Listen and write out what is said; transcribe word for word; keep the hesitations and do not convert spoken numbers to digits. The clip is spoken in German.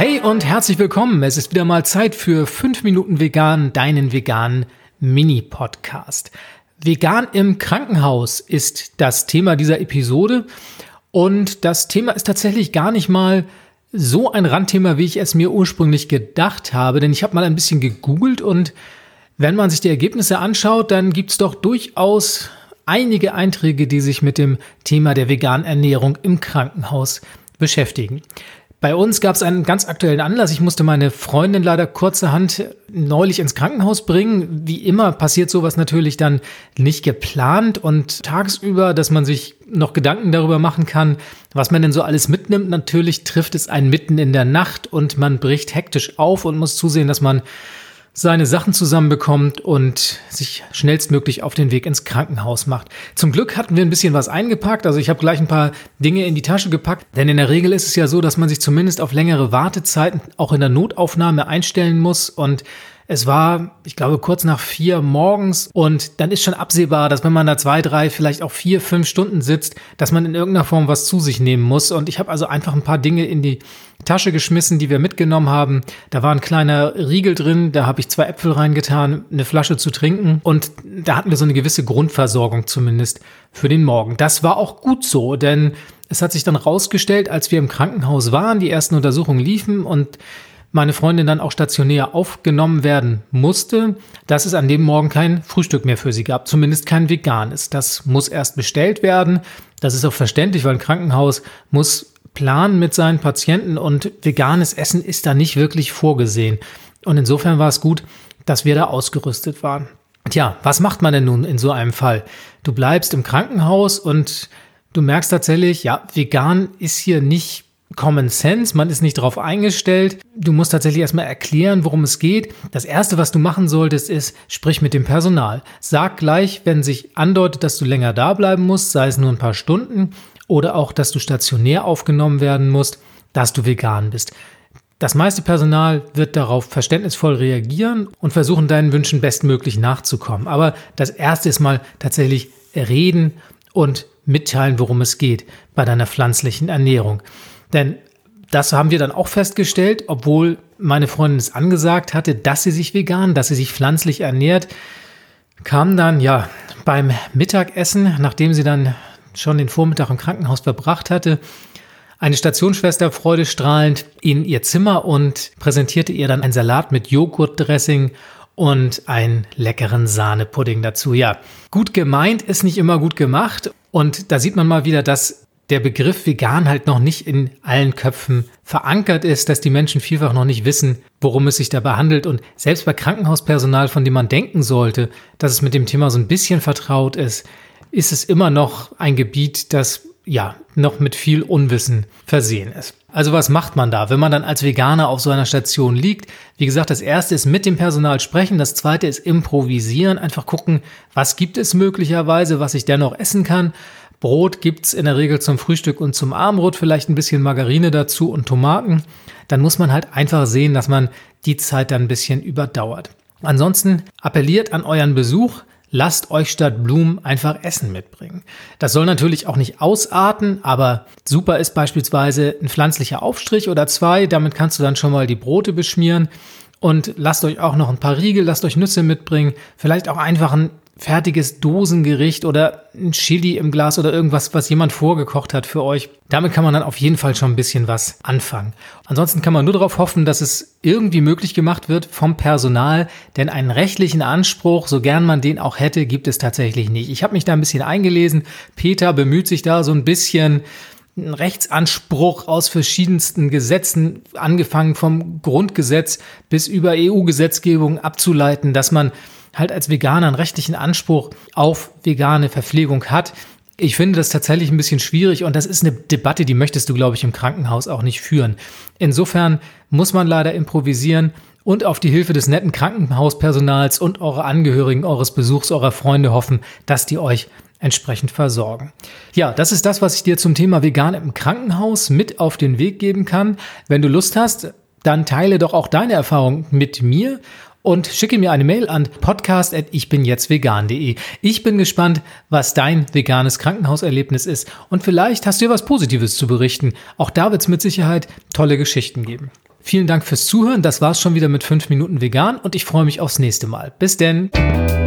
Hey und herzlich willkommen. Es ist wieder mal Zeit für fünf Minuten Vegan, deinen veganen Mini-Podcast. Vegan im Krankenhaus ist das Thema dieser Episode und das Thema ist tatsächlich gar nicht mal so ein Randthema, wie ich es mir ursprünglich gedacht habe, denn ich habe mal ein bisschen gegoogelt und wenn man sich die Ergebnisse anschaut, dann gibt es doch durchaus einige Einträge, die sich mit dem Thema der veganen Ernährung im Krankenhaus beschäftigen. Bei uns gab es einen ganz aktuellen Anlass. Ich musste meine Freundin leider kurzerhand neulich ins Krankenhaus bringen. Wie immer passiert sowas natürlich dann nicht geplant und tagsüber, dass man sich noch Gedanken darüber machen kann, was man denn so alles mitnimmt. Natürlich trifft es einen mitten in der Nacht und man bricht hektisch auf und muss zusehen, dass man seine Sachen zusammenbekommt und sich schnellstmöglich auf den Weg ins Krankenhaus macht. Zum Glück hatten wir ein bisschen was eingepackt, also ich habe gleich ein paar Dinge in die Tasche gepackt, denn in der Regel ist es ja so, dass man sich zumindest auf längere Wartezeiten auch in der Notaufnahme einstellen muss und es war, ich glaube, kurz nach vier morgens und dann ist schon absehbar, dass wenn man da zwei, drei, vielleicht auch vier, fünf Stunden sitzt, dass man in irgendeiner Form was zu sich nehmen muss. Und ich habe also einfach ein paar Dinge in die Tasche geschmissen, die wir mitgenommen haben. Da war ein kleiner Riegel drin, da habe ich zwei Äpfel reingetan, eine Flasche zu trinken und da hatten wir so eine gewisse Grundversorgung zumindest für den Morgen. Das war auch gut so, denn es hat sich dann rausgestellt, als wir im Krankenhaus waren, die ersten Untersuchungen liefen und meine Freundin dann auch stationär aufgenommen werden musste, dass es an dem Morgen kein Frühstück mehr für sie gab, zumindest kein veganes. Das muss erst bestellt werden. Das ist auch verständlich, weil ein Krankenhaus muss planen mit seinen Patienten und veganes Essen ist da nicht wirklich vorgesehen. Und insofern war es gut, dass wir da ausgerüstet waren. Tja, was macht man denn nun in so einem Fall? Du bleibst im Krankenhaus und du merkst tatsächlich, ja, vegan ist hier nicht Common Sense, man ist nicht darauf eingestellt. Du musst tatsächlich erstmal erklären, worum es geht. Das Erste, was du machen solltest, ist, sprich mit dem Personal. Sag gleich, wenn sich andeutet, dass du länger da bleiben musst, sei es nur ein paar Stunden oder auch, dass du stationär aufgenommen werden musst, dass du vegan bist. Das meiste Personal wird darauf verständnisvoll reagieren und versuchen, deinen Wünschen bestmöglich nachzukommen. Aber das Erste ist mal tatsächlich reden und mitteilen, worum es geht bei deiner pflanzlichen Ernährung. Denn das haben wir dann auch festgestellt, obwohl meine Freundin es angesagt hatte, dass sie sich vegan, dass sie sich pflanzlich ernährt, kam dann ja beim Mittagessen, nachdem sie dann schon den Vormittag im Krankenhaus verbracht hatte, eine Stationsschwester freudestrahlend in ihr Zimmer und präsentierte ihr dann einen Salat mit Joghurtdressing und einen leckeren Sahnepudding dazu. Ja, gut gemeint ist nicht immer gut gemacht und da sieht man mal wieder, dass der Begriff vegan halt noch nicht in allen Köpfen verankert ist, dass die Menschen vielfach noch nicht wissen, worum es sich dabei handelt. Und selbst bei Krankenhauspersonal, von dem man denken sollte, dass es mit dem Thema so ein bisschen vertraut ist, ist es immer noch ein Gebiet, das ja noch mit viel Unwissen versehen ist. Also was macht man da, wenn man dann als Veganer auf so einer Station liegt? Wie gesagt, das Erste ist mit dem Personal sprechen, das Zweite ist improvisieren, einfach gucken, was gibt es möglicherweise, was ich dennoch essen kann. Brot gibt's in der Regel zum Frühstück und zum Abendbrot, vielleicht ein bisschen Margarine dazu und Tomaten. Dann muss man halt einfach sehen, dass man die Zeit dann ein bisschen überdauert. Ansonsten appelliert an euren Besuch, lasst euch statt Blumen einfach Essen mitbringen. Das soll natürlich auch nicht ausarten, aber super ist beispielsweise ein pflanzlicher Aufstrich oder zwei. Damit kannst du dann schon mal die Brote beschmieren. Und lasst euch auch noch ein paar Riegel, lasst euch Nüsse mitbringen. Vielleicht auch einfach ein fertiges Dosengericht oder ein Chili im Glas oder irgendwas, was jemand vorgekocht hat für euch. Damit kann man dann auf jeden Fall schon ein bisschen was anfangen. Ansonsten kann man nur darauf hoffen, dass es irgendwie möglich gemacht wird vom Personal, denn einen rechtlichen Anspruch, so gern man den auch hätte, gibt es tatsächlich nicht. Ich habe mich da ein bisschen eingelesen. Peter bemüht sich da so ein bisschen, einen Rechtsanspruch aus verschiedensten Gesetzen, angefangen vom Grundgesetz bis über E U-Gesetzgebung abzuleiten, dass man halt als Veganer einen rechtlichen Anspruch auf vegane Verpflegung hat. Ich finde das tatsächlich ein bisschen schwierig und das ist eine Debatte, die möchtest du, glaube ich, im Krankenhaus auch nicht führen. Insofern muss man leider improvisieren und auf die Hilfe des netten Krankenhauspersonals und eurer Angehörigen, eures Besuchs, eurer Freunde hoffen, dass die euch entsprechend versorgen. Ja, das ist das, was ich dir zum Thema Vegan im Krankenhaus mit auf den Weg geben kann. Wenn du Lust hast, dann teile doch auch deine Erfahrung mit mir und schicke mir eine Mail an podcast at ichbinjetztvegan punkt de. Ich bin gespannt, was dein veganes Krankenhauserlebnis ist und vielleicht hast du dir was Positives zu berichten. Auch da wird es mit Sicherheit tolle Geschichten geben. Vielen Dank fürs Zuhören. Das war's schon wieder mit fünf Minuten vegan und ich freue mich aufs nächste Mal. Bis denn.